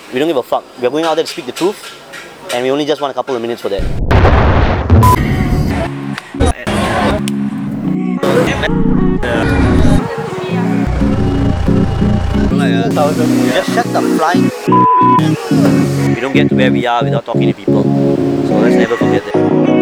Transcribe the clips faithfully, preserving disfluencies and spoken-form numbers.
We don't give a fuck. We're going out there to speak the truth, and we only just want a couple of minutes for that. Just shut the flying. We don't get to where we are without talking to people. So let's never forget that.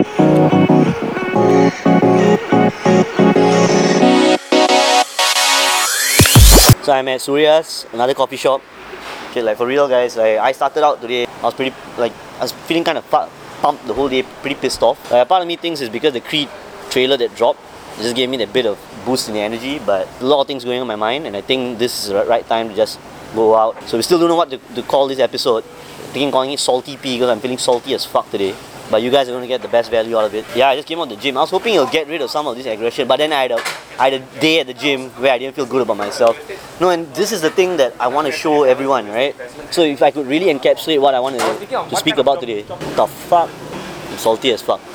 So I'm at Surya's, another coffee shop. Okay, like for real guys, I, I started out today, I was pretty, like, I was feeling kind of pumped the whole day, pretty pissed off. Like, part of me thinks it's because the Creed trailer that dropped just gave me that bit of boost in the energy, but a lot of things going on in my mind, and I think this is the right time to just go out. So we still don't know what to, to call this episode. I'm thinking calling it Salty P because I'm feeling salty as fuck today. But you guys are going to get the best value out of it. Yeah, I just came out of the gym. I was hoping it'll get rid of some of this aggression, but then I had, a, I had a day at the gym where I didn't feel good about myself. No, and this is the thing that I want to show everyone, right? So if I could really encapsulate what I want to, to speak about today, the fuck, I'm salty as fuck.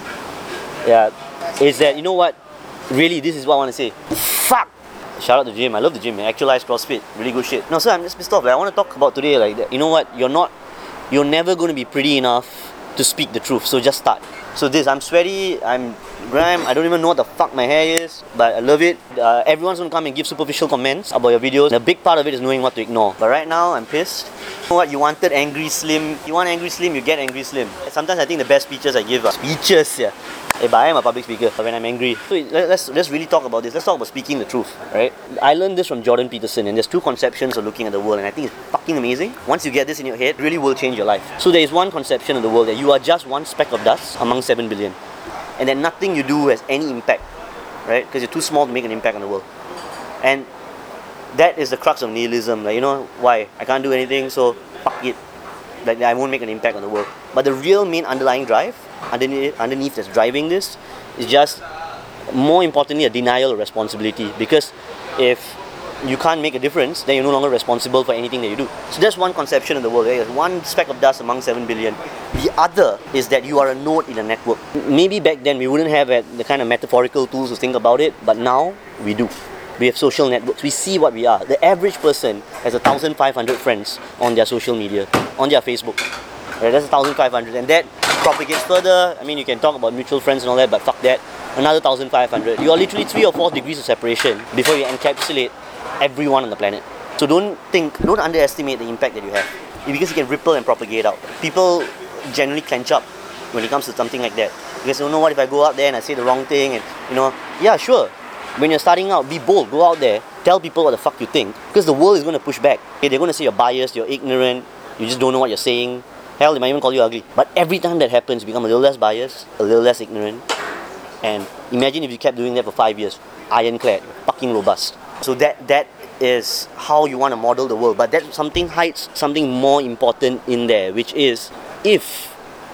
Yeah, is that, you know what? Really, this is what I want to say. Fuck! Shout out to the gym. I love the gym, man. Actualized CrossFit. Really good shit. No, so I'm just pissed off. Like, I want to talk about today, like, that. You know what? You're not, you're never going to be pretty enough to speak the truth, so just start. So this, I'm sweaty, I'm grime, I don't even know what the fuck my hair is, but I love it. Uh, everyone's gonna come and give superficial comments about your videos. The big part of it is knowing what to ignore. But right now, I'm pissed. You know what, you wanted Angry Slim. You want Angry Slim, you get Angry Slim. Sometimes I think the best speeches I give are speeches, yeah. Hey, but I am a public speaker when I'm angry. So let's, let's really talk about this. Let's talk about speaking the truth, right? I learned this from Jordan Peterson, and there's two conceptions of looking at the world, and I think it's fucking amazing. Once you get this in your head, it really will change your life. So there is one conception of the world that you are just one speck of dust among seven billion, and that nothing you do has any impact, right? Because you're too small to make an impact on the world. And that is the crux of nihilism. Like, you know, why? I can't do anything, so fuck it. Like, I won't make an impact on the world. But the real main underlying drive, underneath, underneath that's driving this, is just, more importantly, a denial of responsibility. Because if you can't make a difference, then you're no longer responsible for anything that you do. So that's one conception of the world. There's one speck of dust among seven billion. The other is that you are a node in a network. Maybe back then we wouldn't have the kind of metaphorical tools to think about it, but now we do. We have social networks. We see what we are. The average person has one thousand five hundred friends on their social media, on their Facebook. Right, that's one thousand five hundred, and that propagates further. I mean, you can talk about mutual friends and all that, but fuck that. Another one thousand five hundred. You are literally three or four degrees of separation before you encapsulate everyone on the planet. So don't think, don't underestimate the impact that you have, because you can ripple and propagate out. People generally clench up when it comes to something like that, because they don't know, what if I go out there and I say the wrong thing, and you know, yeah, sure. When you're starting out, be bold, go out there, tell people what the fuck you think, because the world is going to push back. Okay, they're going to say you're biased, you're ignorant, you just don't know what you're saying. Hell, they might even call you ugly. But every time that happens, you become a little less biased, a little less ignorant. And imagine if you kept doing that for five years, ironclad, fucking robust. So that that is how you want to model the world. But that something hides something more important in there, which is, if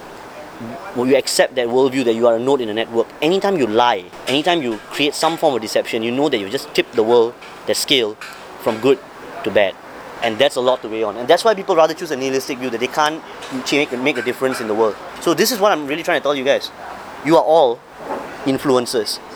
you accept that worldview that you are a node in a network, anytime you lie, anytime you create some form of deception, you know that you just tip the world, the scale, from good to bad. And that's a lot to weigh on. And that's why people rather choose a nihilistic view, that they can't make, make a difference in the world. So this is what I'm really trying to tell you guys. You are all influencers.